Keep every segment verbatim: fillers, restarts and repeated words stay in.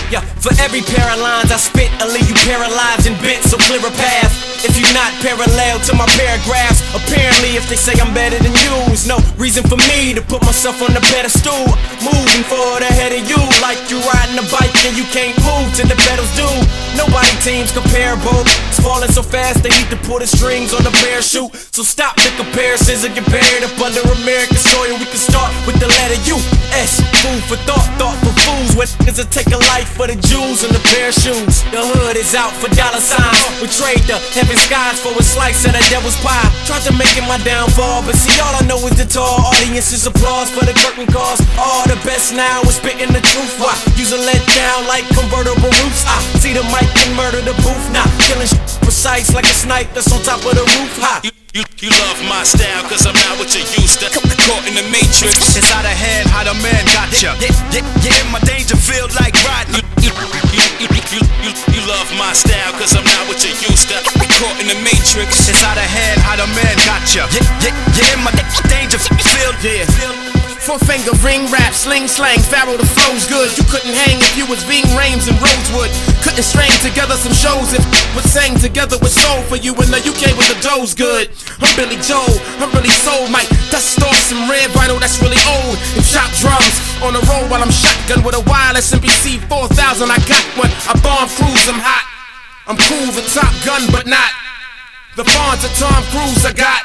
Yeah, for every pair of lines I spit, I'll leave you paralyzed and bent, so clear a path. If you're not parallel to my paragraphs, apparently if they say I'm better than you, there's no reason for me to put myself on the pedestal. Moving forward ahead of you, like you riding a bike and you can't move till the pedals do. Nobody teams comparable. It's falling so fast they need to pull the strings on the parachute. So stop the comparisons and compare it up under American soil. We can start with the letter U, S, food for thought, thought for fools. When niggas will take a life for the Jews and the pair of shoes. The hood is out for dollar signs. We trade the heaven skies for a slice of the devil's pie. Tried to make it my downfall, but see all I know is the tall audience's applause for the curtain calls. All the best now is spitting the truth. Why? Use a let down like convertible roofs. I see the mic and murder the booth. Now killing sh precise like a snipe that's on top of the roof. High. You, you, you love my style, cause I'm not what you used to. Caught in the matrix. It's out of hand how the man got ya. Yeah, yeah, yeah, in my danger field like riding. You, you, you, you, you, you love my style, cause I'm not what you used to. Caught in the matrix. It's out of hand how the man got ya. Yeah, yeah, yeah, in my danger field. Yeah. Four finger ring rap, sling slang, Pharaoh the flow's good. You couldn't hang if you was Ving Rhames and Rosewood. Couldn't string together some shows if would sang together with soul for you in the U K with the dough's good. I'm Billy Joel, I'm really soul Mike. Dust off some red vinyl that's really old. And chop drums on the road while I'm shotgun with a wireless N B C four thousand. I got one, I bomb cruise, I'm hot. I'm cool, the Top Gun, but not the Fonz of Tom Cruise. I got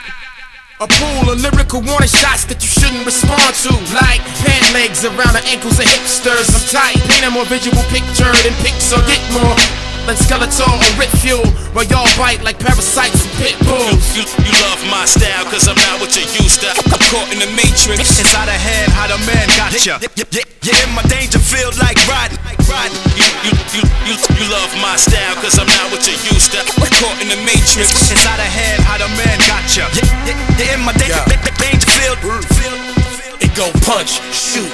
a pool of lyrical warning shots that you shouldn't respond to. Like pant legs around the ankles of hipsters. I'm tight, paint a more visual picture than Pixar. Get more than Skeletor or Rip Fuel, while y'all bite like parasites and pit bulls. You, you, you love my style, cause I'm not what you used to. I'm caught in the matrix. It's out of hand how the man got ya. Yeah, yeah, yeah, in my danger field like riding. riding. You, you, you, you, you love my style, cause I'm not what you used to. I'm caught in the matrix. It's out of hand how the man got ya. Yeah, yeah, yeah, in my danger, yeah. danger field. It go punch, shoot,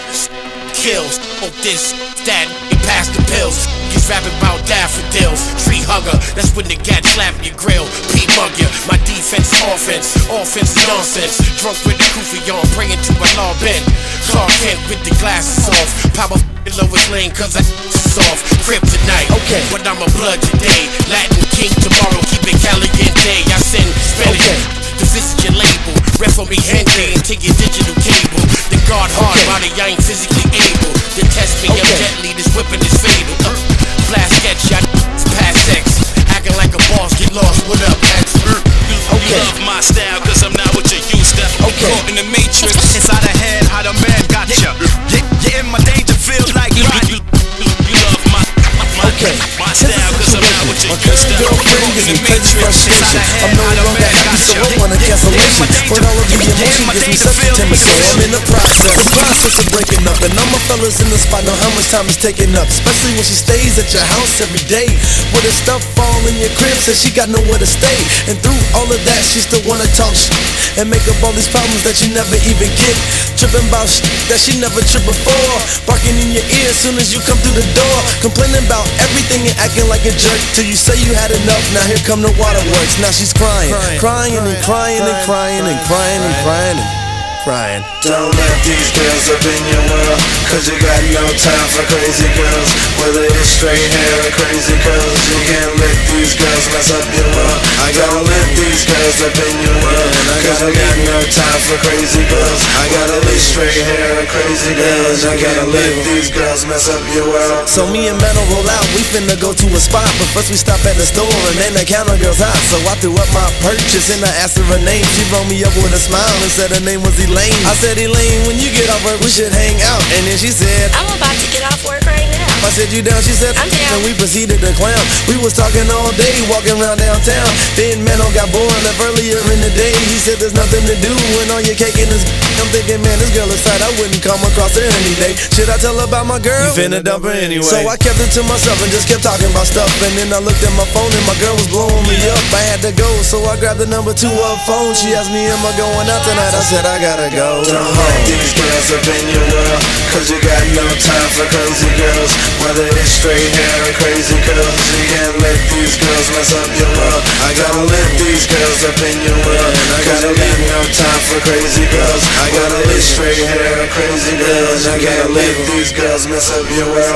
kills, smoke this, that, and pass the pills. He's rapping about daffodils, tree hugger, that's when the cat slap your grill. P-mug ya, my defense offense, offense is nonsense. Drunk with the kufi on, praying to my law bend. Clark Kent with the glasses off, power f***ing Lois Lane cause I soft. Kryptonite, okay, but I'm a blood today. Latin king tomorrow, keep it caliente. I send Spanish, okay. To visit your label, ref on me Henry and take your digital cable. The guard hard, body I ain't physically able to test me, okay. I'm deadly, this whipping is fatal. uh, Blast sketch, y'all past sex, acting like a boss, get lost, what up, X? Uh, you, okay. You love my style, cause I'm not what you used to. Okay. Caught in the matrix, it's out of hand how the man got ya. Yeah, yeah, in my danger field like you, you, you, you love my, my, okay. my style, cause I'm not what you used to. Girlfriend gives me plenty frustration. I'm no longer happy, so I want a cancellation. But all of the emotion gives me such a temperature. I'm in the process, process of breaking up, and all my fellas in the spot know how much time it's taking up. Especially when she stays at your house every day, with her stuff all in your crib, says she got nowhere to stay. And through all of that, she still wanna talk shit and make up all these problems that you never even get. Tripping about shit that she never tripped before, barking in your ear as soon as you come through the door, complaining about everything and acting like a jerk till you say you had enough. Now here come the waterworks. Now she's crying, crying, crying and crying and crying and crying and crying and crying. Don't let these girls up in your world, cause you got no time for crazy girls. Whether it's straight hair or crazy curls, you can't let these girls mess up your world. I gotta let these girls up in your world, cause I got no time for crazy girls. I gotta let straight hair or crazy girls. I gotta let these girls mess up your world. So me and Mano roll out, we finna go to a spot, but first we stop at the store and then the counter girl's hot. So I threw up my purchase and I asked her her name. She rolled me up with a smile and said her name was Elaine. I said, Elaine, when you get off work, we should hang out. And then she said, I'm about to get off work right now. I said, you down? She said, I'm down. And we proceeded to clown. We was talking all day, walking around downtown. Then Mano got bored, left earlier in the day. He said, there's nothing to do when all your cake in this. I'm thinking, man, this girl is tight, I wouldn't come across her any day. Should I tell her about my girl? You finna dump her anyway. So I kept it to myself and just kept talking about stuff. And then I looked at my phone and my girl was blowing me up. I had to go, so I grabbed the number two of her phone. She asked me, am I going out tonight? I said, I gotta go. Don't let these girls up in your world, cause you got no time for crazy girls. Whether it's straight hair or crazy curls, you can't let these girls mess up your world. I gotta let these girls up in your world, cause you got no time for crazy girls. I gotta let straight hair or crazy girls. I gotta let these girls mess up your world.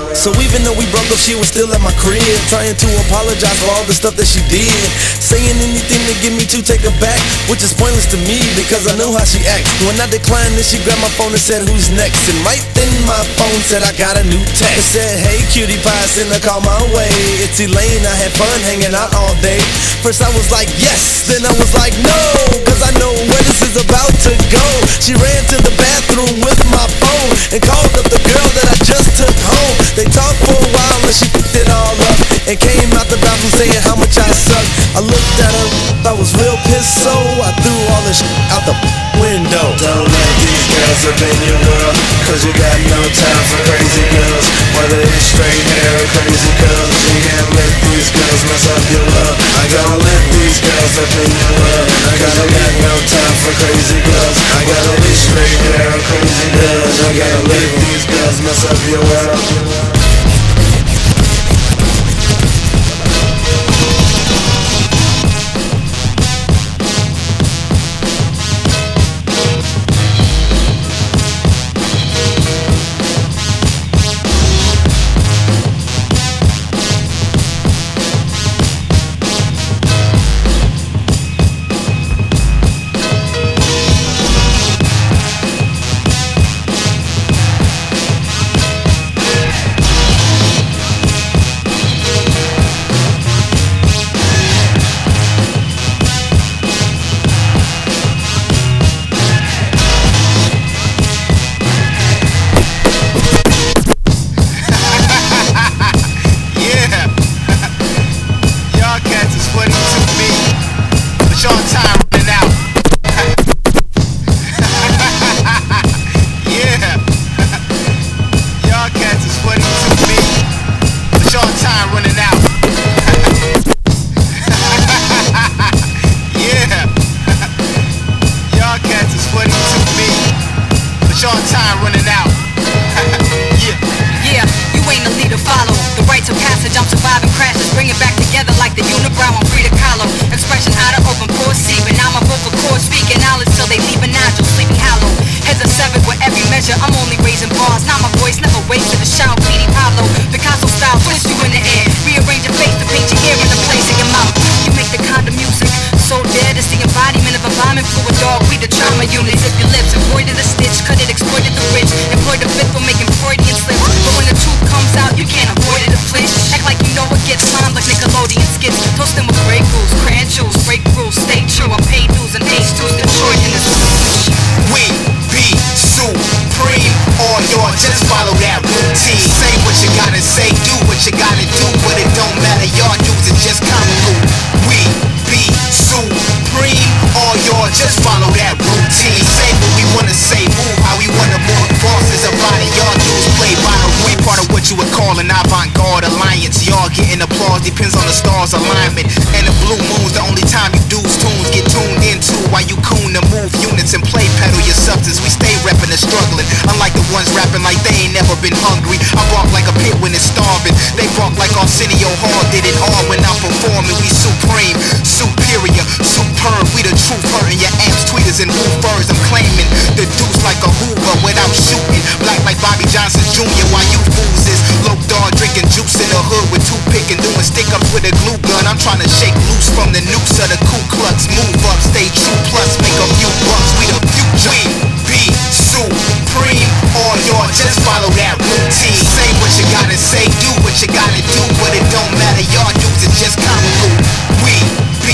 So even though we broke up, she was still at my crib, trying to apologize for all the stuff that she did, saying anything to get me to take her back, which is pointless to me because I know how she acts. When I declined, then she grabbed my phone and said, who's next? And right then my phone said, I got a new text. It said, hey cutie pie, send a call my way. It's Elaine, I had fun hanging out all day. First I was like, yes, then I was like, no, cause I know where this is about to go. She ran to the bathroom with my phone and called up the girl that I just took home. They talked for a while and she picked it all up and came out the bathroom saying how much I suck. I looked at her, I was real pissed, so I threw all the shit out the window. Don't let these girls up in your world, cause you got no time for crazy girls. Whether it's straight hair or crazy curls, you can't let these girls mess up your world. I gotta let these girls up in your world, cause I got no time for crazy girls. I gotta be straight hair or crazy girls. I gotta let these girls mess up your world. I'm only raising bars, not my voice, never wait to the shout. P D Pablo, Picasso style, twist you in the air. Rearrange your face to paint your ear in the place of your mouth. You make the kind of music so dead, it's the embodiment of a vomit fluid dog. We the trauma units. If your lips embroidered a stitch, cut it, exploited the rich, employed the fifth for making Freudian slips. But when the truth comes out, you can't avoid it, a flinch. Act like you know it gets timed like Nickelodeon skits. Toasting with Grey Goose, crayon juice, break rules, stay true. I'm paid dues and H twos, Detroit in this. We be supreme, or you're just follow that routine. Say what you gotta say, do what you gotta do, but it don't matter, y'all dudes are just comical. We be supreme, or you're just follow that routine. Say what we wanna say, move how we wanna move. Bosses about it, y'all dudes play by the we part of what you would call an avant-garde alliance. Y'all getting applause depends on the stars' alignment, and the blue moon's the only time you dudes tunes get tuned into. While you coon to move units and play pedal your substance, we stay reppin' and struggling. Unlike the ones rapping like they ain't never been hungry. I bark like a pit when it's starving. They bark like Arsenio Hall did it all when I'm performing. We supreme, superior, superb. We the truth, hurting your amps, tweeters, and woofers. I'm claiming the deuce like a Hoover without shooting. Black like Bobby Johnson Junior While you fools is low dog drinking juice in the hood with toothpick and doing stick-ups with a glue gun. I'm trying to shake loose from the noose of the Ku Klux. Move up, stay true, plus make a few bucks. We the future. We be supreme, or you're just follow that routine. Say what you gotta say, do what you gotta do, but it don't matter, y'all dudes are just comical. We be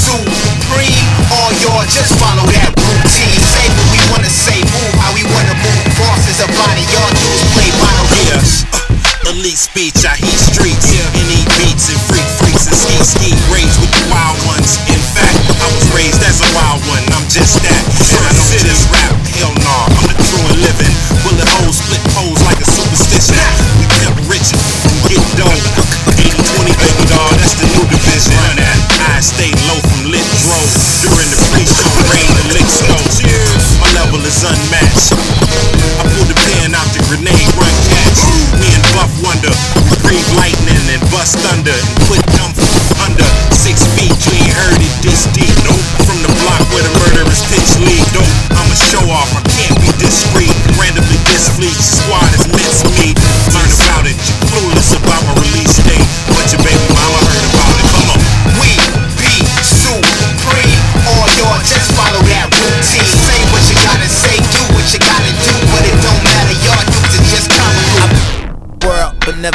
supreme, or you're just follow that routine. Say what we wanna say, move how we wanna move. Bosses about it, y'all dudes play by the rules. Yeah. Elite speech, I heat streets, yeah. And eat beats and freak freaks and ski ski. Raised with the wild ones. In fact, I was raised as a wild one. I'm just that. And I don't just rap. Hell nah, I'm the true and living. Bullet holes, split poles like a superstition. We pimp rich and get dope. eighty twenty baby doll, that's the new division. I stay low from lit drove during the pre-show rain and lick snow. My level is unmatched. I pulled the pen out the grenade run catch. Me and Buff Wonder, we breathe lightning and bust thunder and put dumb under six feet. You ain't heard it this deep, nope. From the block where the murderers pitch lead, dope. I'm a show off, I can't be discreet. Randomly disfleet, squad is mincemeat. Learn about it.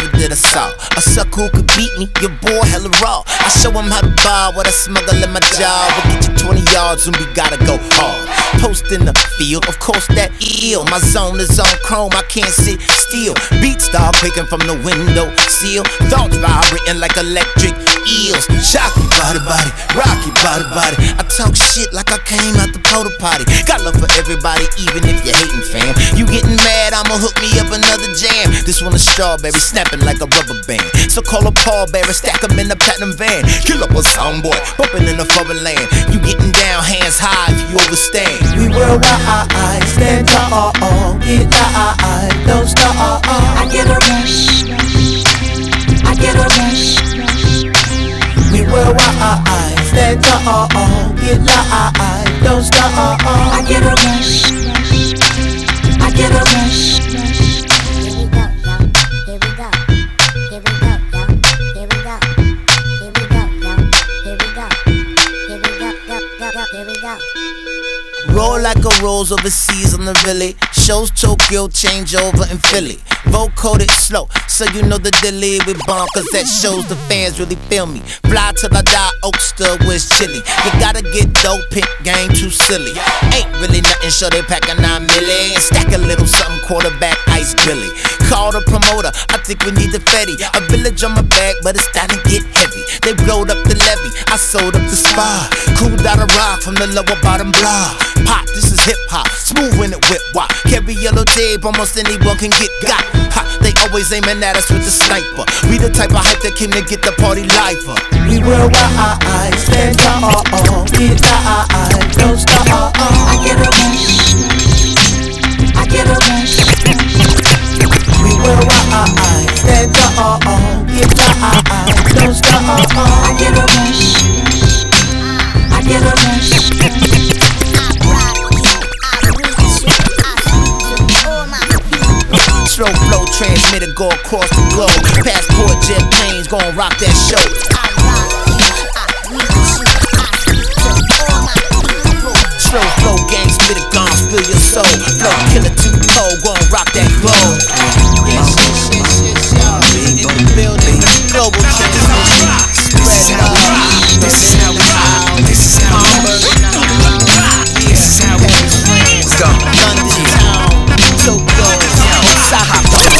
never did a saw. A sucker who could beat me, your boy hella raw. I show him how to bar with a smuggle in my jaw. We'll get you twenty yards and we gotta go hard. Post in the field, of course that ill. My zone is on chrome, I can't sit still. Beats start quaking from the window sill. Thoughts vibrating like electric eels. Shocky body body, rocky body body. I talk shit like I came out the porta potty. Got love for everybody, even if you're hating, fam. You getting mad, I'ma hook me up another jam. This one a strawberry, snapping like a rubber band. So call a pallbearer, stack them in the platinum van. Kill up a soundboy, bumping in the foreign land. You getting down, hands high if you overstand. We worldwide, stand tall, get high, don't stop. I get a rush, I get a rush. We worldwide, stand tall, get high, don't stop. I get a rush, I get a rush. Here we go, yo. Here we go. Here we go, yo. Here we go. Here we go, yo. Here we go. Here we go, go, go, go. Here we go. Roll like a rose overseas on the Billy. Shows Tokyo, change over in Philly. Vote coded slow, so you know the delay with bonkers. That shows the fans really feel me. Fly till I die, Oakster, where's chili? You gotta get dope, pick game too silly. Ain't really nothing, sure they pack a nine milli. Stack a little something, quarterback, ice grilly. Call the promoter, I think we need the Fetty. A village on my back, but it's starting to get heavy. They blowed up the levee, I sold up the spa. Cooled out a rock from the lower bottom block. Pop, this is hip hop, smooth when it whip wop. Carry yellow tape, almost anyone can get got. Ha, they always aiming at us with the sniper. We the type of hype that came to get the party lifer. We worldwide, stand tall, get high, don't stop. I get a rush, I get a rush. We worldwide, stand tall, get high, don't stop. I get a rush, I get a rush. Slow flow transmitter go across the globe. Passport jet planes gon' rock that show. Slow flow gang spitter gon' spill your soul. Flow killer too cold gon' rock that globe. Yes, yes, yes, yes, y'all. In the building, global transmission. Spread love. This is how we out. This is how we This is how we go. London town, Tokyo, Osaka.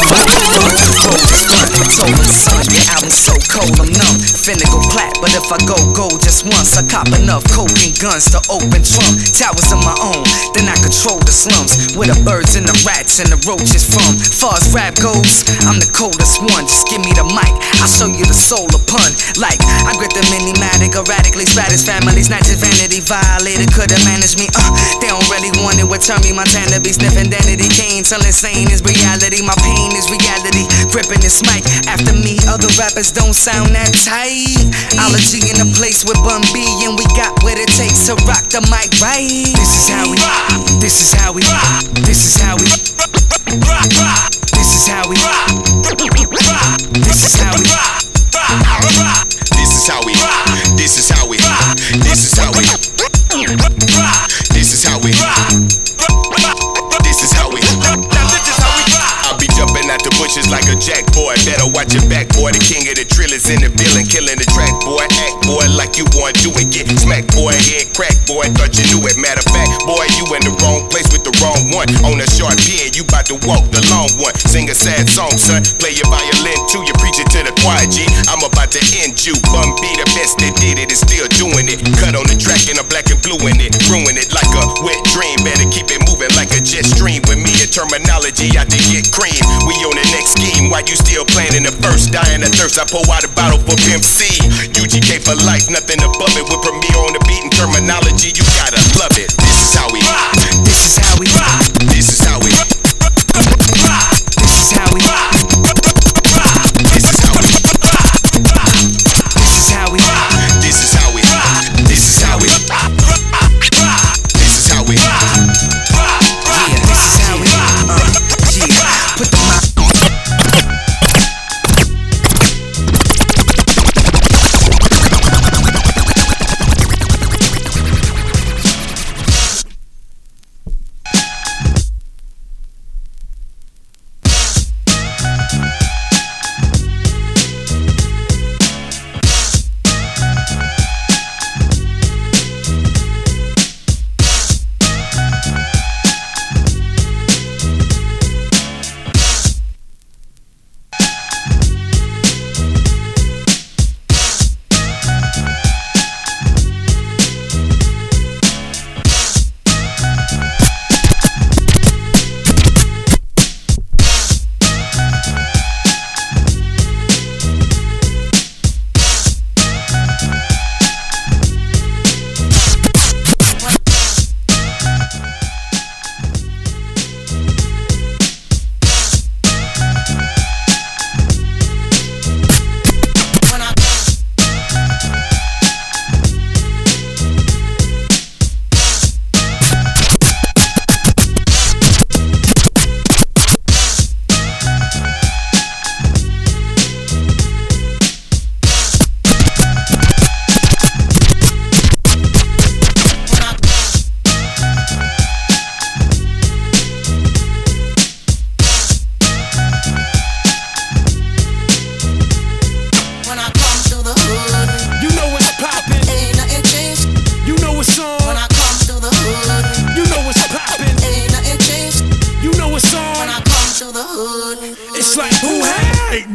Your album's so cold, I'm numb. Finna go plat, but if I go gold just once, I cop enough coke and guns to open Trump towers of my own. Then I control the slums where the birds and the rats and the roaches from. Far as rap goes, I'm the coldest one. Just give me the mic, I'll show you the soul of pun. Like I grip the mini-matic, erratically spatters families, not just vanity violated. Could've managed me, uh, they don't really want it. What turn me Montana be sniffing Danity Kane till insane is reality. My pain is reality. Gripping this mic after me, other rappers don't sound that tight. Ology in a place with Bun B, and we got what it takes to rock the mic right. This is how we, this is how we, this is how we, this is how we, this is how we, This is how we, this is how we, this is how we, this is how we, this is how we, I'll be jumping out the bushes like a jack boy. Better watch your back, boy. The king of the drill is in the building, killing the track, boy. Act, boy, like you want to do it. Get smacked, boy. Head crack, boy. Thought you knew it. Matter of fact, boy, you in the wrong place with the wrong one. On a short pen, you bout to walk the long one. Sing a sad song, son. Play your violin too. You preach it to the choir, G. I'm about to end you. Bum B, the best that did it, is still doing it. Cut on the track and I'm black and blue in it. Ruin it like a wet dream. Better keep it moving like a jet stream. With me and terminology, I to get cream. We on the next scheme. Why you still playing in the first? Dying of thirst. I pour out a bottle for Pimp C. U G K for life, nothing above it. With Premier on the beat and terminology, you gotta love it. This is how we. This is how we. This is how we. This is how we. This is how we. This is how we. This is how we. This is how we. This is how we. Yeah, this is how we. Uh, yeah, put the mic.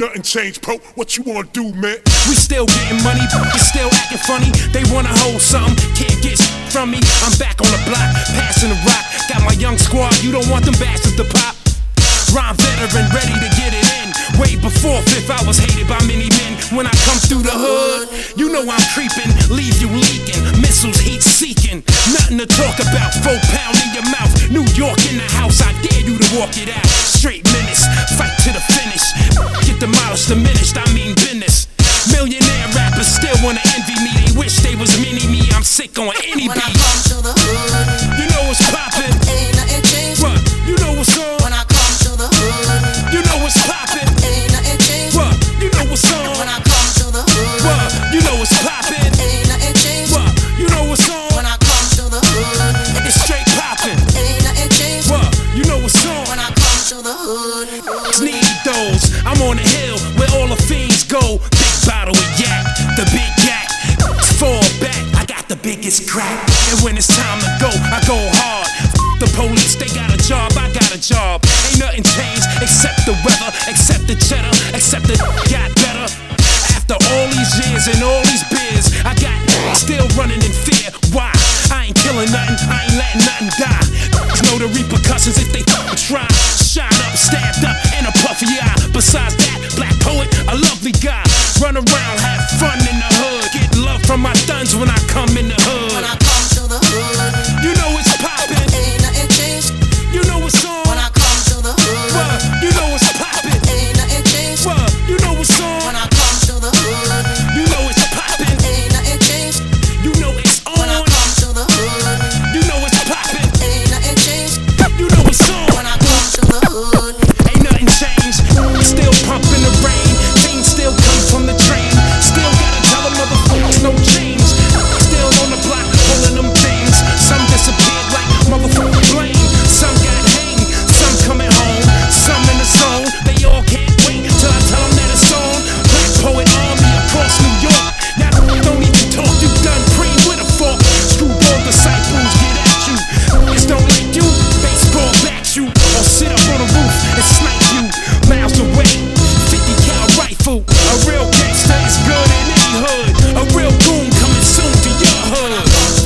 nothing changed, Pope. What you wanna do, man? We still getting money, but still acting funny. They wanna hold something, can't get from me. I'm back on the block, passing the rock. Got my young squad, you don't want them bastards to pop. Rhyme veteran, ready to get it in. Way before fifth, I was hated by many men. When I come through the hood, you know I'm creeping, leave you leaking. Missiles heat seeking, nothing to talk about. Four pound in your mouth, New York in the house. I dare you to walk it out. Straight menace, fight to the finish. Get demolished, diminished, I mean business. Millionaire rappers still wanna envy me. They wish they was mini me. I'm sick on any when beat. When I come to the hood, you know what's poppin'. Ain't nothing changed. What? You know what's on. When I come to the hood, you know what's poppin'. Ain't nothing changed. What? You know what's on. When I come to the hood, what? You know what's poppin'. Ain't nothing changed. What? You know what's on. When I come to the hood, it's straight poppin'. Ain't nothing changed. What? You know what's on. When I come to the hood, need those. I'm on the hill where all the fiends go. Big bottle of yak, the big yak. Fall back, I got the biggest crack. And when it's time to go, I go hard. The police, they got a job, I got a job. Ain't nothing changed except the weather, except the cheddar, except the got better. After all these years and all these beers, I got still running in fear. Why? I ain't killing nothing, I ain't letting nothing die. Know the repercussions if they try. Shot up, stabbed up, in a puffy eye. Besides that, black poet, a lovely guy. Run around, have fun in the hood. Get love from my thuns when I come in the hood. When I come to the hood, you know it's poppin'. Ain't nothing changed. You know it's on. When I come to the hood, what? You know it's poppin'. Ain't nothing changed. What? You know it's on. When I come to the hood, you know it's poppin'. Ain't nothing changed. You know it's on. When I come to the hood, you know it's poppin'. Ain't nothing changed. You know it's on. When I come to the hood, ain't nothing changed. Still pumping the rain. Things still come from the train. Still gotta tell them motherfuckers no change. Still on the block pulling them things. Some disappeared like motherfucking blame. Some got hanged. Some coming home. Some in the zone. They all can't wait till I tell them that it's on. Black Poet Army across New York. Now don't even talk. You done pre with a fork. Screwball disciples get at you. Niggas don't like you. Baseball bat you. Or sit up on the roof and snipe you. Miles away. fifty cal rifle. A real gangster is good in any hood. A real goon coming soon to your hood.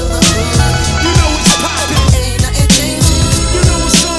You know it's poppin'. Ain't nothing changed. You know it's on.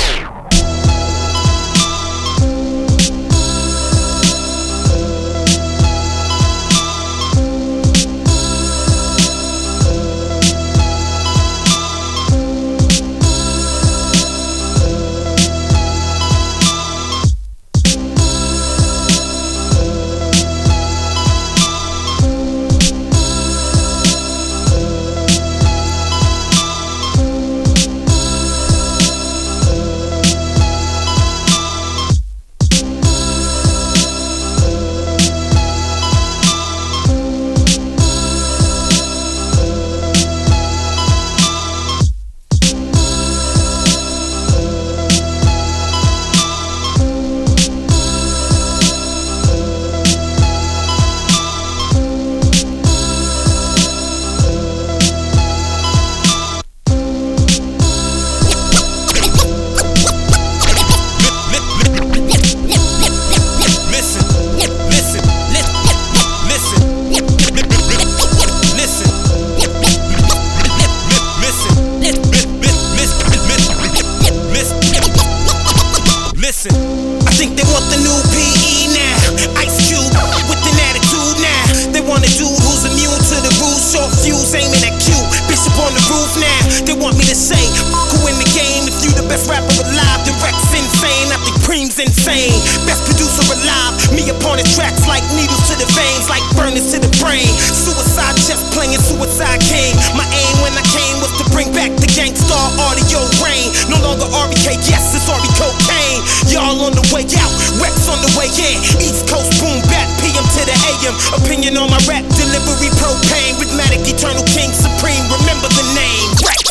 Insane, best producer alive. Me upon his tracks like needles to the veins, like burners to the brain. Suicide chest playing Suicide King. My aim when I came was to bring back the Gangstar audio rain. No longer R B K, yes, it's R B cocaine. Y'all on the way out, Rex on the way in. East Coast boom bap, P M to the A M. Opinion on my rap delivery, propane. Rhythmatic, eternal king supreme. Remember the name, Rex.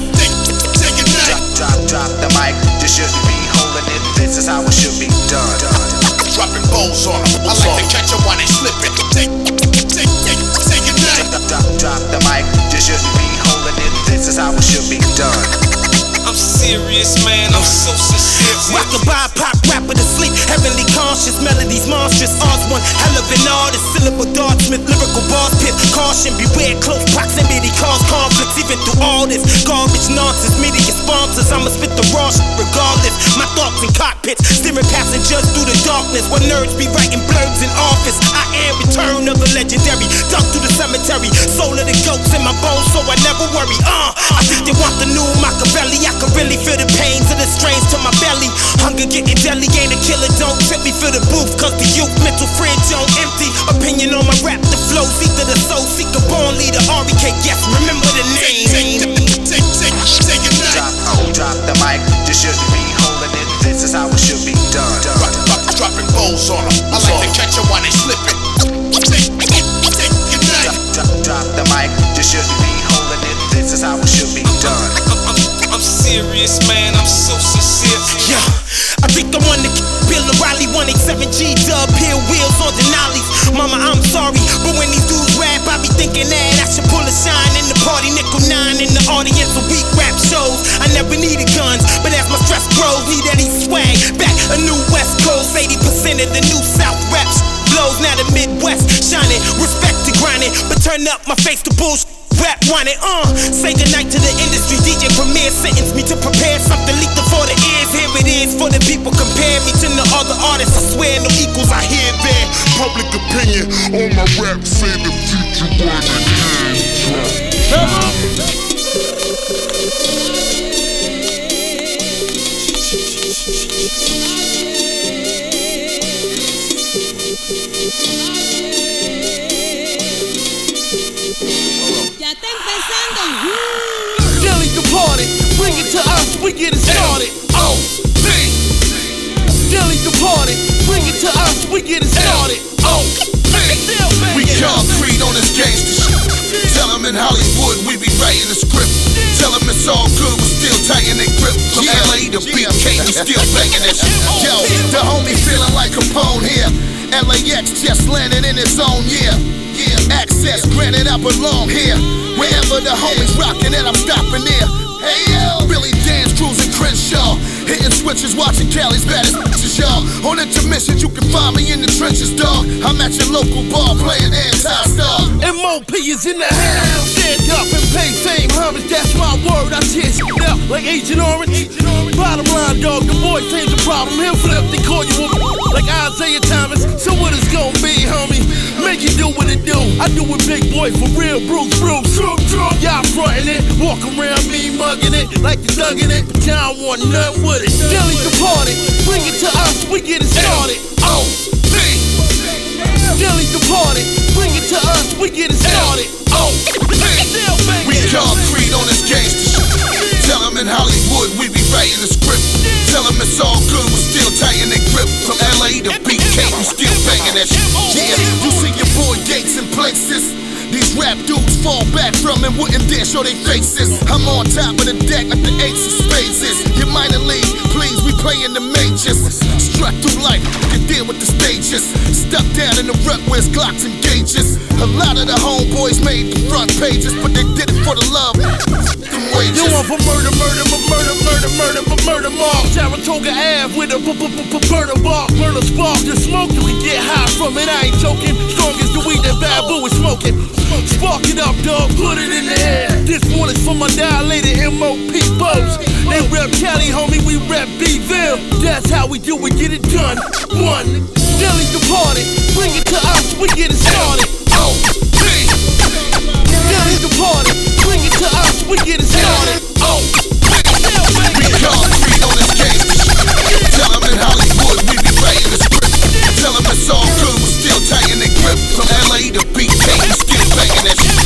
Drop, drop, drop the mic. Just should be holding it. This is how it should be done. Dropping bowls on them. I like to catch them while they slipping. Take, take, take, take it down. Drop, drop, drop the mic. Just should be holding it. This is how it should be done. I'm serious, man. I'm so sincere. Rockabye pop rapper to sleep. Heavenly calm, nauseous melodies, monstrous. Ours one hell of an artist, syllable dartsmith, lyrical bars pit. Caution, beware, close proximity cause conflicts. Even through all this garbage nonsense, media sponsors, I'ma spit the raw shit regardless. My thoughts in cockpits, steering passengers through the darkness. Where nerds be writing blurbs in office. I am return of the legendary, dug through the cemetery. Soul of the goats in my bones, so I never worry. Uh, I think they want the new Machiavelli. I can really feel the pains of the strains to my belly. Hunger getting deadly, ain't a killer, don't tip me for the booth. Cause the youth mental fridge on empty. Opinion on my rap, the flow, seeker the soul seeker, born leader, R E K, yes, remember the name. Drop, oh, drop the mic, just shouldn't be holding it. This is how it should be done. Drop, drop, dropping balls on them. I like to catch them while they slipping. Drop, drop, drop the mic, just shouldn't be holding it. This is how it should be done. I'm, I'm, I'm serious, man. I'm so sincere. Yeah, I think I want to Bill O'Reilly one eighty-seven G dub, hill wheels on Denali's. Mama, I'm sorry, but when these dudes rap, I be thinking that I should pull a shine in the party. Nickel nine in the audience of weak rap shows. I never needed guns, but as my stress grows, need Eddie swag. Back a new West Coast, eighty percent of the new South raps blows. Now the Midwest shining, respect to grinding, but turn up my face to bullshit. Rap wanted, uh, say goodnight to the industry. D J Premier sentenced me to prepare something leaked for the ears. Here it is for the people. Compare me to the other artists. I swear no equals. I hear there. Public opinion on my rap say the future was a hand drop. Delhi departed, bring it to us, we get it started. Oh, D. Delhi departed, bring it to us, we get it started. Oh, D. We concrete on this gangsta shit. Tell them in Hollywood we be writing the script. Tell them it's all good, we still tighten their grip. From L A to B K, we still banging that shit. Yo, the homie feeling like Capone here. L A X just landed in his own year. Yeah, access granted, I belong here. Wherever the homies rockin' it, I'm stopping there. Hey yo, Billy Dan's cruising Crenshaw, hitting switches, watching Cali's baddest bitches, y'all. On intermissions, you can find me in the trenches, dog. I'm at your local bar playing anti-star. M O P is in the house. Stand up and pay fame homage, that's my word. I tear shit up like Agent Orange. Bottom line, dog, the boy saves the problem. He'll flip, they call you a like Isaiah Thomas. So what it's gonna be, homie? Make it do what it do. I do it big boy for real, Bruce, Bruce. True, true. Y'all frontin' it, walk around me mugging it, like you thugging it, but y'all want nothing with it. Delhi departed, bring it to us, we get it started. Oh, D. Delhi departed, bring it to us, we get it started. Oh, D. We concrete on this gangsta shit. Tell them in Hollywood we be writing the script. Tell them it's all good, we still tighten their grip. From L A to B K, we still banging that shit. Yeah, you see your boy Gates in places. These rap dudes fall back from and wouldn't dare show their faces. I'm on top of the deck like the ace of spades is. Your minor league, please, we playing the majors. Struck through life, you can deal with the stages. Stuck down in the rut where it's Glocks and gauges. A lot of the homeboys made the front pages, but they did it for the love. Them wages. You want for murder, murder, but murder, murder, murder, but murder mark. Saratoga Ave with a burner bar, burner spark. The smoke you can get high from it, I ain't joking. Strong as the weed that Babu is smoking. Spark it up, dog, put it in the air. This one is for my dilated M O P boats. They rep Cali, homie, we rep B-Ville. That's how we do it, get it done. One, Delhi departed, bring it to us, we get it started. Oh, D. Delhi departed, bring it to us, we get it started. Oh, D. We concrete on this gangsta shit. Tell them in Hollywood we be writing the script. Tell them it's all good, we still tighten their grip. From L A to B K, we still banging that shit.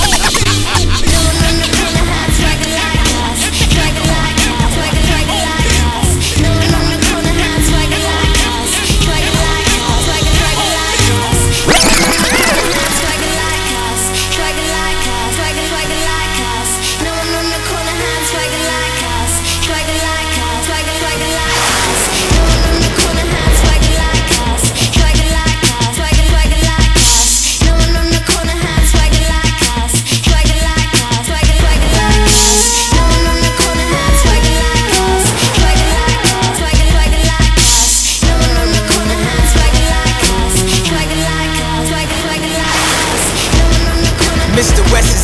Swagger like us, swagger like us, swagger like us.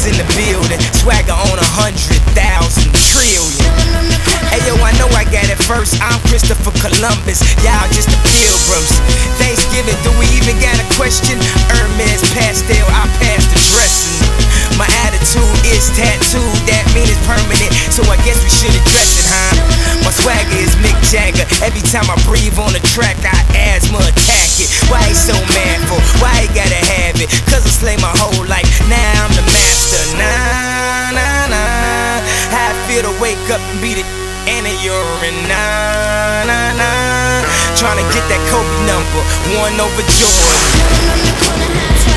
in the building. Swagger on a hundred thousand trillion. Hey yo, I know I got it first. I'm Christopher Columbus. Y'all just the pilgrims. Thanksgiving, do we even got a question? Hermes pastel, I pass the dressing. My attitude is tattooed, that mean it's permanent. So I guess we should address it, huh? My swagger is Mick Jagger. Every time I breathe on the track, I asthma attack it. Why he so mad for? Why he gotta have it? Cause I slay my whole life. Now I'm the master. Nah, nah, nah. How I feel to wake up and be the and a urine. Nah, nah, nah. Tryna get that Kobe number, one over Jordan.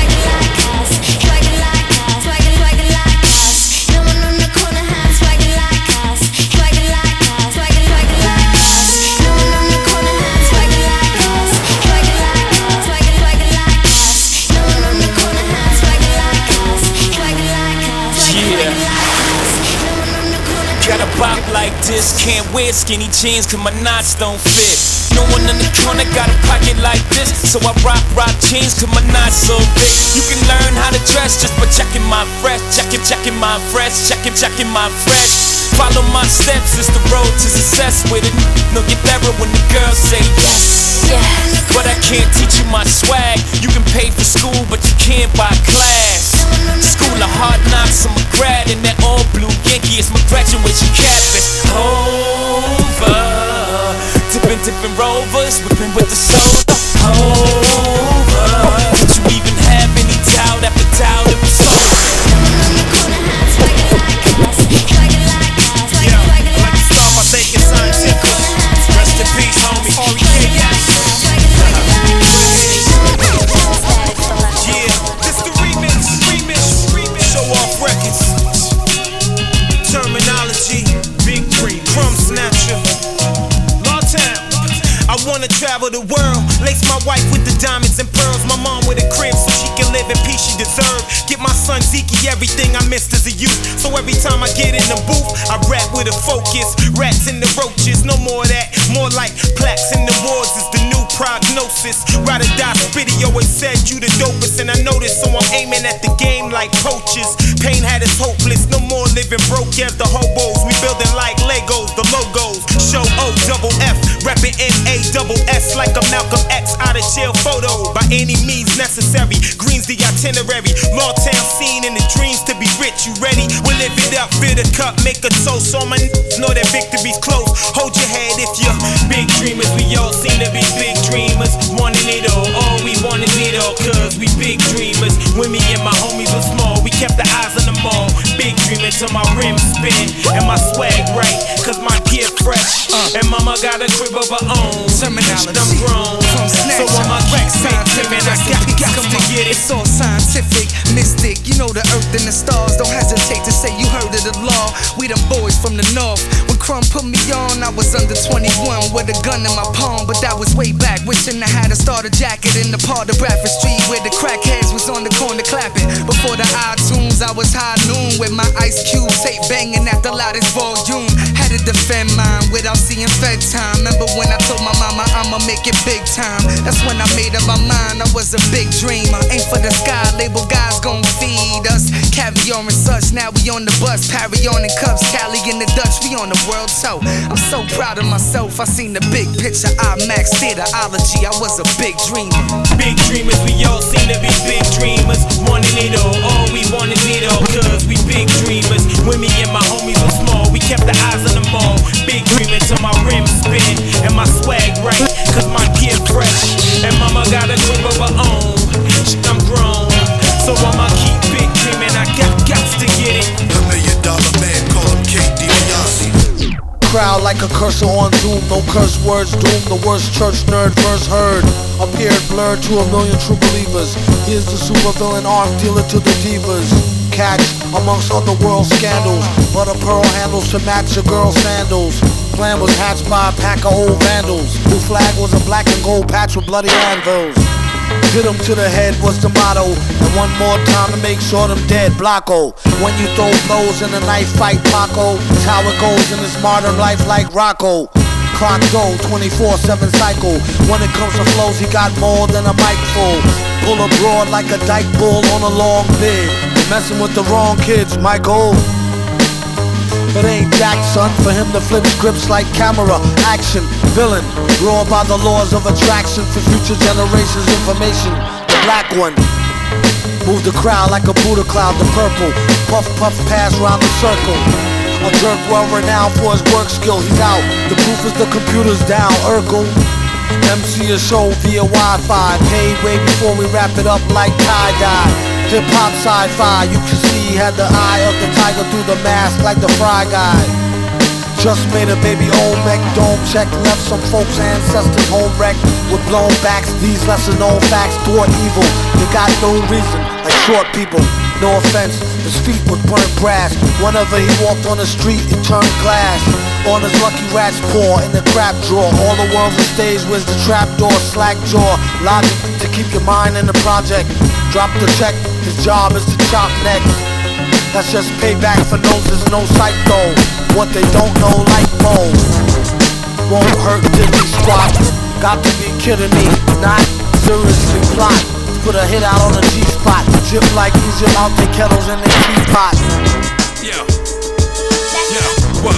Gotta bop like this, can't wear skinny jeans cause my knots don't fit. No one in the corner got a pocket like this, so I rock rock jeans cause my knots so big. You can learn how to dress just by checking my fresh, checking, checking my fresh, checking, checking my fresh. Follow my steps, it's the road to success with it. No get better when the girls say yes, yes. But I can't teach you my swag. You can pay for school, but you can't buy class. School of hard knocks, I'm a grad in that all blue Yankee. It's my graduation cap. It's over. Dipping, dipping rovers, whipping with the soda. Over. Did you even have any doubt after doubt? It was over. Yeah, I'd like to start by thanking Scientific. Rest in peace, homie. R E K S. Yeah, this the remix, remix, remix. Show off records. Terminology, big dream, crumb snatcher. Lawtown. I wanna travel the world. Lace my wife with the diamonds and pearls. My mom with a crib so she can live in peace she deserve. Get my son Zeke everything I missed as a youth. So every time I get in the booth, I rap with a focus. Rats in the roaches, no more of that. More like plaques in the wards is the new prognosis. Ride or die, Spitty always said you the dopest, and I know this, so I'm aiming at the game like coaches. Pain had us hopeless, no more living broke as the hobos. We building like Legos, the logos. Show O double F, reppin' N A double S like a Malcolm X out of jail photo. By any means necessary, green's the itinerary. Lawtown scene in the dreams to be rich. You ready? We'll live it up, fill the cup, make a toast. So my n- know that victory's close. Hold your head if you're big dreamers. We all seem to be big dreamers. Wanting it all, all we want is it all. Cause we big dreamers. When me and my homies were small, we kept the eyes on them all. Big dreaming till my rims spin and my swag right. Cause my gear fresh. Uh, and mama got a crib of her own. Terminology, I'm grown. So I'm a big dreaming. I got, got to get it. It's all scientific, mystic. You know the earth and the stars. Don't hesitate to say you heard of the law. We them boys from the north. When Crumb put me on, I was under twenty-one with a gun in my palm. But that was way back, wishing I had a starter jacket in the part of Bradford Street where the crackheads was on the corner clapping. Before the iTunes, I was high noon with my Ice Cube tape banging at the loudest volume. Had to defend mine without seeing fed time. Remember when I told my mama I'ma make it big time? That's when I made up my mind I was a big dreamer. Aim for the sky, label guys gon' feed us caviar and such. Now we on the bus, Parry on in cups, Cali in the Dutch, we on the world tour. I'm so proud of myself, I seen the big picture, IMAX, theaterology, I was a big dreamer. Big dreamers, we all seem to be big dreamers. Wanting it all, all we want is it all. Cause we big dreamers. When me and my homies were small, we kept the eyes on them all. Big dreaming till my rims spin and my swag right. Cause my gear fresh and mama got a crib of her own. Shit, I'm grown, so I'ma keep big dreaming. I got, got to get it. The million dollar man, call him K D Beyonce. Crowd like a cursor on Zoom, no curse words doom. The worst church nerd first heard appeared blurred to a million true believers. Here's the super villain arc dealer to the divas. Catch amongst other world scandals, butter pearl handles to match your girl's sandals. Plan was hatched by a pack of old vandals. Blue flag was a black and gold patch with bloody anvils. Hit 'em to the head was the motto, and one more time to make sure them dead. Blocko. When you throw blows in a knife fight, Paco. It's how it goes in this modern life like Rocco. Clock go, twenty-four seven cycle. When it comes to flows, he got more than a mic full. Pull abroad like a dyke bull on a long bid. Messing with the wrong kids, Michael. It ain't Jack, son, for him to flip scripts like camera, action, villain. Raw by the laws of attraction for future generations' information. The black one. Move the crowd like a Buddha cloud, the purple. Puff, puff, pass round the circle. A jerk well renowned for his work skill, he's out. The proof is the computer's down, Urkel. M C a show via Wi-Fi. Paid way before we wrap it up like tie-dye. Hip-hop sci-fi, you can see he had the eye of the tiger through the mask like the Fry Guy. Just made a baby Olmec dome check. Left some folks' ancestors home wrecked with blown backs. These lesser known facts thwart evil. They got no reason, like short people. No offense, his feet would burn brass. Whenever he walked on the street, it turned glass. On his lucky rat's paw in the crap drawer. All the world on stage was the trap door, slack jaw. Logic to keep your mind in the project. Drop the check, his job is to chop necks. That's just payback for noses, no sight though. What they don't know, like mold. Won't hurt till you squat. Got to be kidding me, not seriously plot. Put a hit out on the G-spot. Chip like Egypt out their kettles in their teapot. Yeah, yeah, what?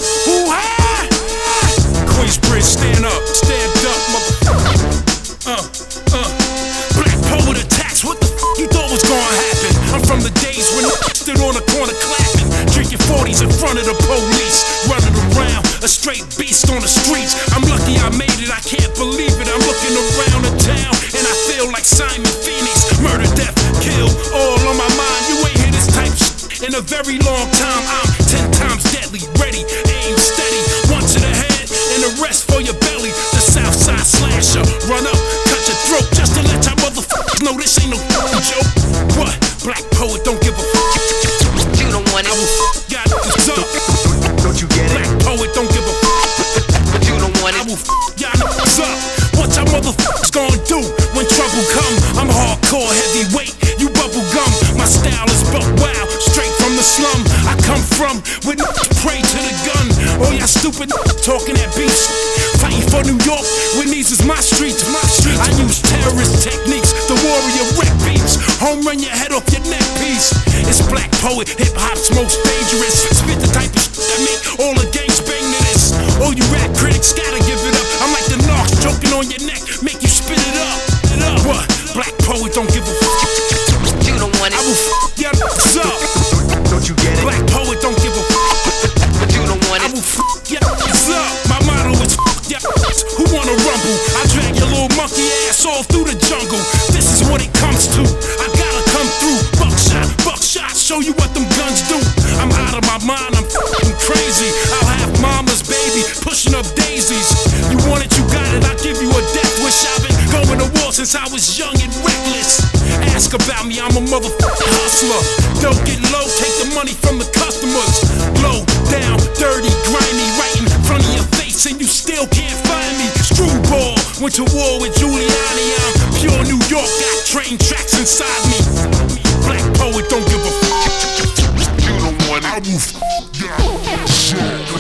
Hoo-ha! Queensbridge, stand up, stand up, motherfucker. Uh, uh. Black poet attacks, what the f*** you thought was gonna happen? I'm from the days when I stood on the corner clapping, drinking forties in front of the police, running around, a straight beast on the streets. I'm lucky I made it, I can't believe it. I'm looking around the town, and I feel like Simon Phoenix. Murder, death, kill, all on my mind. You ain't hear this type shit in a very long time. I'm ten times deadly, ready, aim steady. One to the head, and the rest for your belly. The Southside slasher, run up, cut your throat, just to let y'all motherfuckers know this ain't no f***ing joke. What? Black poet don't give a f***. You don't want it. I will f*** y'all niggas up. Don't you get it? Black poet don't give a f***. But you don't want it. I will f*** y'all niggas up. What y'all motherfuckers gonna do when trouble come? I'm hardcore heavyweight, you bubble gum. My style is buck wild, straight from the slum. I come from with no pray to the gun. All y'all stupid talking that beef. Fighting for New York when these is my streets, my streets. I use terrorist techniques, the warrior wreck beats. Home run your head off your neck piece. It's Black Poet, hip hop's most dangerous. Spit the type of shit that make all the gangs bang to this. All you rap critics gotta give it up. I'm like the narcs choking on your neck, make you spit it up. It up. What? Black Poet don't give a f***. You don't want it. I will f*** your niggas up. Don't you get it? Black Poet don't give a f***. But you don't want I it. will f*** your niggas up. My motto is f*** your niggas. Who wanna rumble? I drag your little monkey ass all through the jungle. This is what it comes to. I gotta come through. Buckshot, buckshot, show you what them guns do. I'm out of my mind, I'm f***ing crazy. I'll have mama's baby pushing up daisies. You want it, you got it, I'll give you a death wish. I've been going to war since I was young and reckless. Ask about me, I'm a motherfucking hustler. Don't get low, take the money from the customers. Low down, dirty, grimy, right in front of your face, and you still can't find me. Screwball, went to war with Giuliani. I'm pure New York, got train tracks inside me. Black Poet don't give a f***. You don't want it. I will f*** y'all.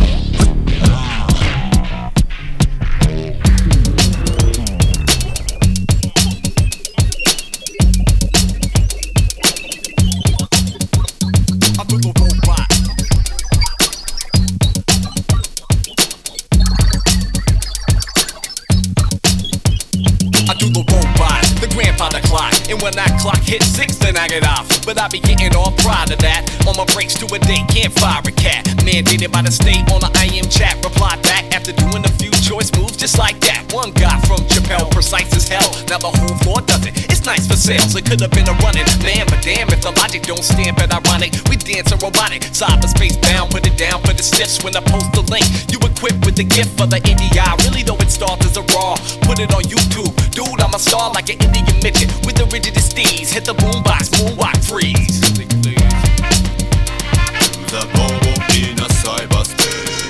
And when that clock hits six, then I get off. But I be getting all proud of that. On my breaks to a date, can't fire a cat. Mandated by the state on the I M chat. Reply back after doing a few choice moves just like that. One guy from Chappelle, precise as hell. Now the whole floor does it. It's nice for sales. It could have been a running man, but damn if the logic don't stand. But ironic, we dance a robotic. Cyberspace bound, put it down for the stiffs. When I post the link, you equipped with the gift for the indie eye. Really though it starts as a raw. Put it on YouTube. Dude, I'm a star like an Indian midget with the rigidest steez. Hit the boombox, moonwalk, freeze. The power in a cyberspace.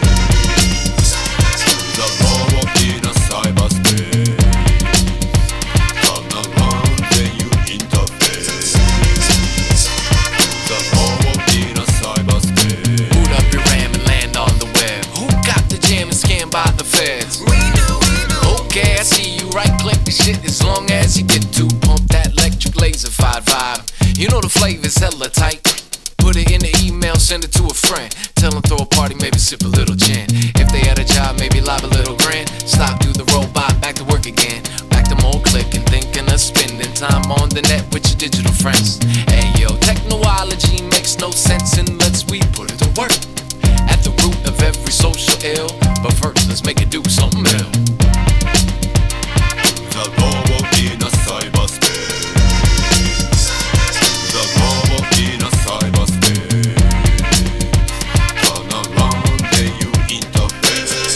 The power in a cyberspace. Turn around when you interface. The power in a cyberspace. Boot up your RAM and land on the web. Who got the jam and scanned by the feds? We do, we do. Okay, I see you. Right click the shit as long as you get to pump that electric laser five vibe. You know the flavor's hella tight. Put it in the email, send it to a friend. Tell them throw a party, maybe sip a little gin. If they at a job, maybe live a little grin. Stop, do the robot, back to work again. Back to more clicking, thinking of spending time on the net with your digital friends. Hey yo, technology makes no sense unless we put it to work. At the root of every social ill. But first, let's make it do something real. The global in a cyberspace. The global in a cyberspace. Turn around, then you interface.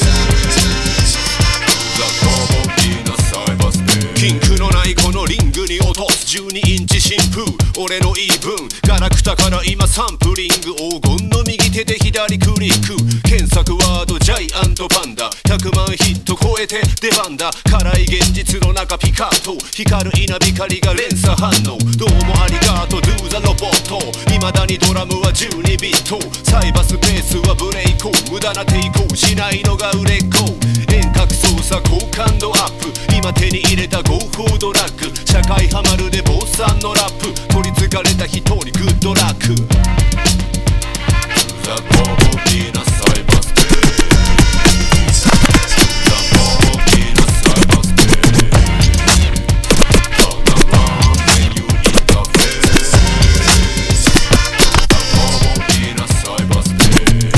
The global in a cyberspace. ピンクのないこのリングに落とすじゅうにインチ新風。俺の言い分ガラクタから今サンプリング。黄金の右手で左クリック。検索ワードジャイアントパンダ。ひゃくまんヒット超えて出番だ。辛い現実の中ピカッと光る稲光が連鎖反応。どうもありがとう Do the robot。 未だにドラムはじゅうにビット。サイバースペースはブレイク。無駄な抵抗しないのが売れっ子。遠隔操作好感度アップ。今手に入れた合法ドラッグ。社会ハマるで坊さんのラップ。取りつかれた人にグッドラック。 The global in a cyberspace. The global in a cyberspace. Turn around when you interface. The global in a cyberspace.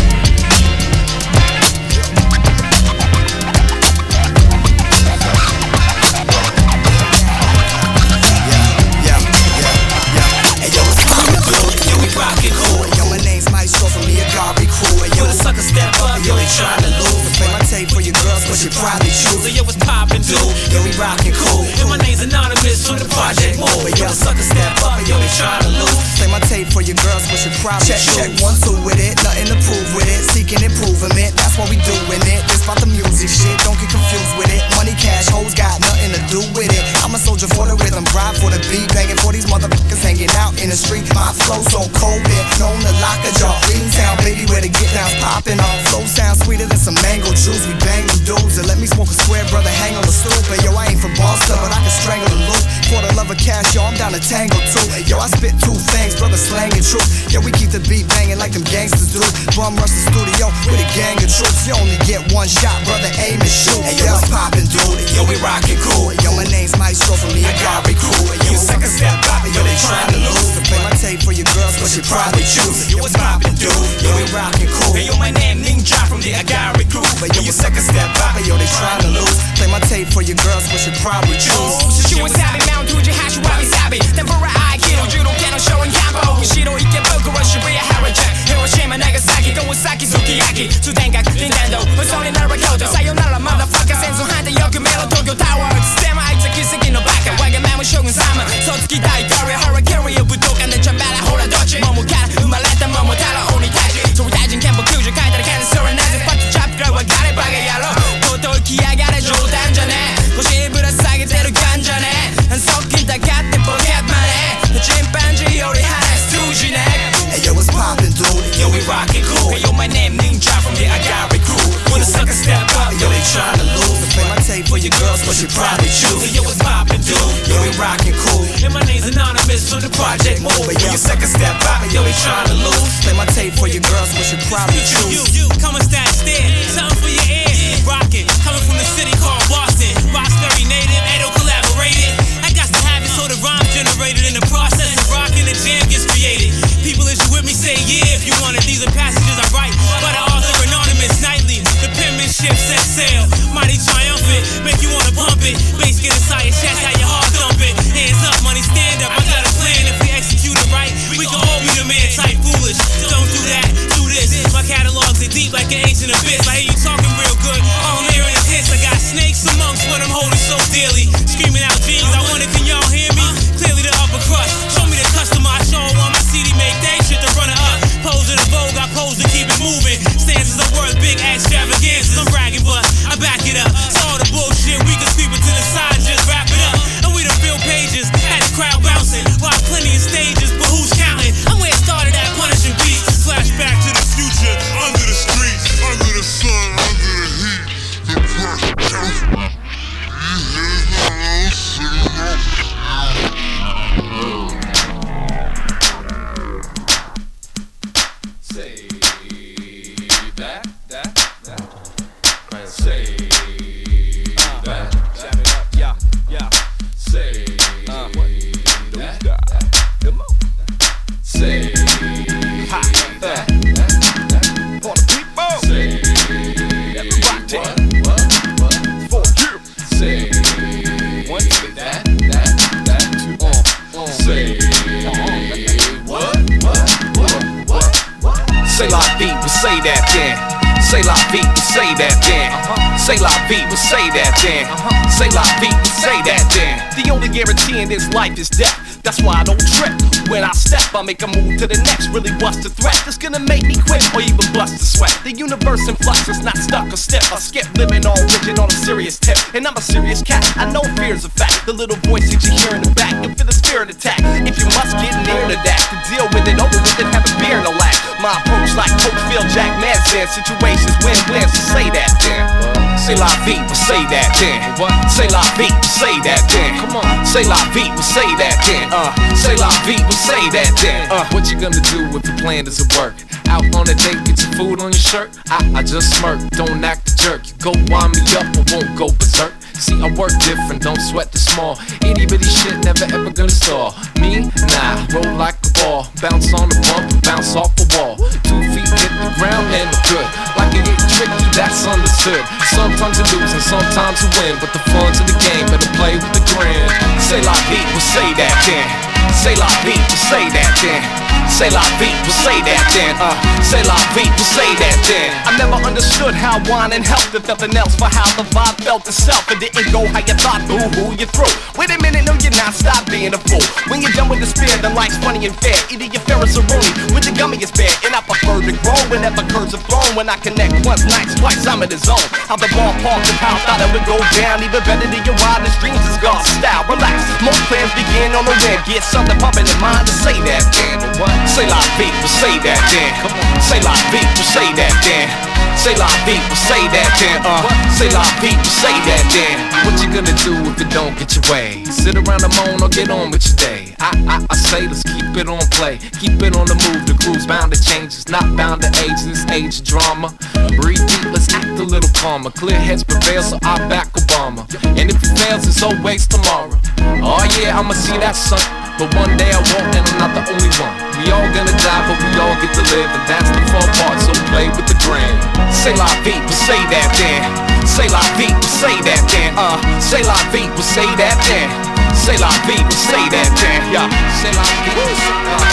Yeah, yeah, yeah. Hey yo, it's Papa Blue. Yo, we rockin' cool. Yo, my name's Maestro from the Agari crew. Hey yo, the sucker step up. Yo, they tryna lose. I play my tape for your girls, but you probably choose. Yo, what's poppin', dude? Yo, we rockin' cool. And my name's Anonymous from the Project Move. Yo, the sucker step up. Yo, they tryna lose. Play my tape for your girls, but you probably check, choose. Check one, two with it. Nothing to prove with it. Seeking improvement. That's what we doin' it. It's about the music shit. Don't get confused with it. Money, cash, hoes got nothing to do with it. I'm a soldier for the rhythm, ride for the beat, banging for these motherfuckers hanging out in the street. My flow so cold, been known to lock a jaw. Green town, baby, where the get down's popping off. Flow sounds sweeter than some mango juice. We bang them dudes and let me smoke a square, brother, hang on the stoop. Hey, yo, I ain't from Boston, but I can strangle the loop. For the love of cash, yo, I'm down to tango too. Hey, yo, I spit two things, brother, slanging truth. Yo, we keep the beat banging like them gangsters do. Bum rush the studio with a gang of troops. You only get one shot, brother, aim and shoot. Hey, yo, what's poppin', dude? Yo, we rockin' cool. Yo, my name's Maestro from the Agari crew. Yo, second step poppin', yo, they tryna lose. To play my tape for your girls, but you probably choose. Yo, what's poppin', dude? Yo, we rockin' cool. Hey, yo, my name Ninja from the Agari crew. But yo, you second step poppin', yo, they tryna lose. Play my tape for your girls, but you probably choose. 主はサビ、マウントじはしわびさび。天ぷら愛機の柔道系のショーンキャンプ。後ろ池袋渋谷ハロジャン。広島長崎川崎すき焼き。通天閣ニンテンドー。それなら京都。さよならマダファッカー。戦争反対よく見ろ東京タワー。ステマあいつ奇跡のバカ。わがまま将軍様。そうつきたいトリアハラキリオ武道館でチャンバラほらどっち。桃から生まれた桃太郎鬼退治。総理大臣憲法きゅうじゅう書いたらキャンそれなぜパッチチャップくらいはガレバカ野郎。とうとう来やがれ冗談じゃねえ。腰ぶら下げてるガンじゃねえ。側近たかってポケットマネー。チンパンジーより話す通じねえ。Hey yo, what's poppin', dude? Yo, we rockin' cool. Hey yo, my name Ninja from the Agari crew. When the sucker step up, yo, they tryna lose. I play my tape for your girls, but you probably choose. Hey yo, what's poppin', dude? Yo, we rockin' cool. And my name's Anonymous from the Project Move. But yo, second step up, yo, they tryna lose. Play my tape for your girls, but you probably choose. You, you, come and stand still. Something for your ears. Rockin', coming from the city called Boston. Roxbury native, Edo collaborated. I got to have it so the rhymes generated in the process of rockin', the jam gets created. People, is you with me? Say yeah if you want it. These are passages I write by the author Anonymous nightly. The penmanship set sail, mighty triumphant, make you wanna pump it. Bass get inside your chest, how your heart thump it. Hands up, money stand up. I got a plan if we execute it right. We can all be the man type foolish. Don't do that, do this. My catalogs are deep like an ancient abyss. I hear you talking real good. All I'm hearing is hits. I got snakes say that then. Say la vie, we say that then. Say la vie, we say that then. Say la vie, we say that then. The only guarantee in this life is death. That's why I don't trip. When I step, I make a move to the next. Really bust a threat that's gonna make me quit or even bust a sweat. The universe in flux is not stuck or stiff. I skip living all rigid on a serious tip. And I'm a serious cat, I know fear's a fact. The little voice that you hear in the back, you feel the spirit attack. If you must get near to that, to deal with it, over with it, have a beer and a laugh. My approach like Coach Phil Jack Madsen. Situations win plans to say that then. Say la vie, we say that then. What? Say la vie, we say that then. Come on. Say la vie, we say that then. Uh, say la vie, we say that then. Uh, what you gonna do if your plan doesn't work? Out on a date, get your food on your shirt. I, I just smirk, don't act a jerk. You go wind me up, I won't go berserk. See, I work different, don't sweat the small. Itty bitty shit, never ever gonna stall. Me, nah, roll like a ball. Bounce on the bump, bounce off the wall. Two feet hit the ground and good. Like it get tricky, that's understood. Sometimes you lose and sometimes you win, but the fun's in the game, better play with the grin. Say la vie, we'll say that then. Say la vie, we'll say that then. Say la vie, we'll say that then. Uh, say la vie, we'll say that then. I never understood how wine and health if nothing else for how the vibe felt itself. It didn't go how you thought, boo hoo, you through. Wait a minute, no you're not, stop being a fool. When you're done with the spear, then life's funny and fair. Either you're Ferris or Rooney, with the gummy is bad. And I prefer to grow whenever curves are thrown. When I connect once, nights, twice, I'm in the zone. How the ballpark and how thought it would go down. Even better than your wildest dreams is God's style. Relax, most plans begin on the web. Get something pumping in mind to say that then. What? Say la vie, we'll say that then. Come on. Say la vie, we'll say that then. Say la vie, we'll say that then. Uh, say la vie, we'll say that then. What you gonna do if it don't get your way? Sit around and moan or get on with your day. I, I, I say let's keep it on play. Keep it on the move, the groove's bound to change. It's not bound to age, this age of drama. Breathe deep, let's act a little calmer. Clear heads prevail, so I back Obama. And if it fails, it's always tomorrow. Oh yeah, I'ma see that sun. But one day I won't, and I'm not the only one. We all gonna die, but we all get to live, and that's the fun part, so play with the grin. Say la vie, we'll say that then. Say la vie, we'll say that then. Uh, say la vie, we'll say that then. Say la vie, we'll say that then. Yeah. Say la vie, we'll say that then.